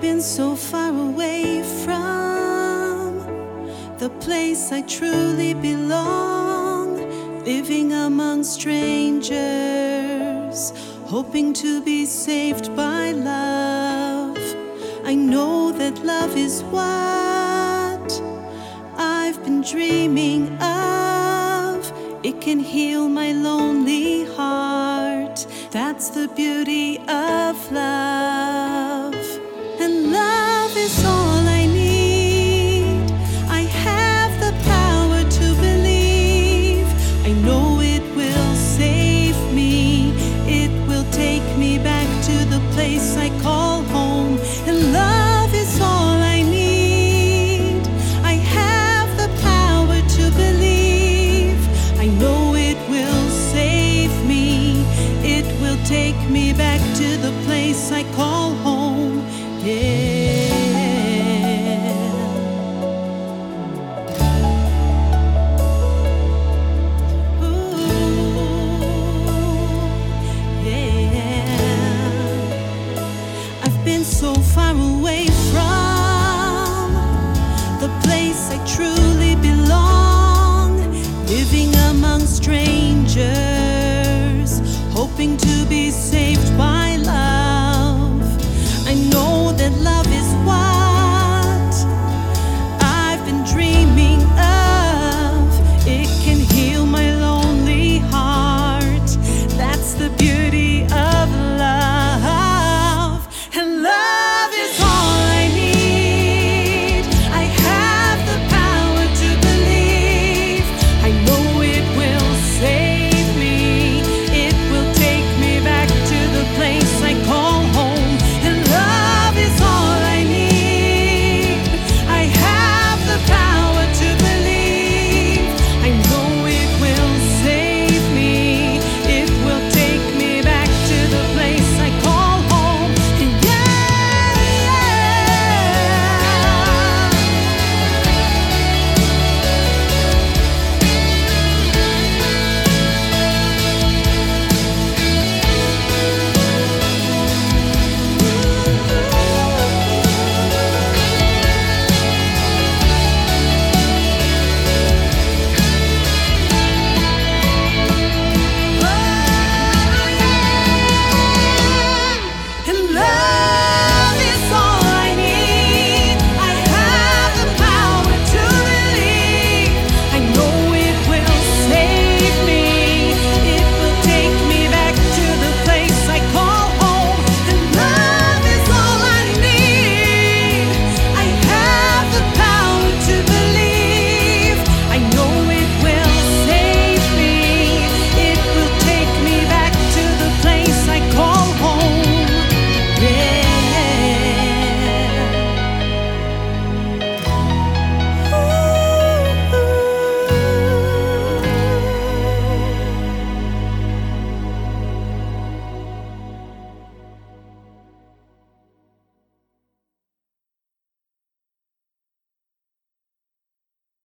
been so far away from the place I truly belong, living among strangers, hoping to be saved by love. I know that love is what I've been dreaming of. It can heal my lonely heart. That's the beauty of love. And love is all I need. I have the power to believe. I know it will save me. It will take me back to the place I call home. And love is all I need. I have the power to believe. I know it will save me. It will take me back to the place I call home. Yeah. Ooh, yeah. I've been so far away from the place I truly belong, living among strangers, hoping to be saved by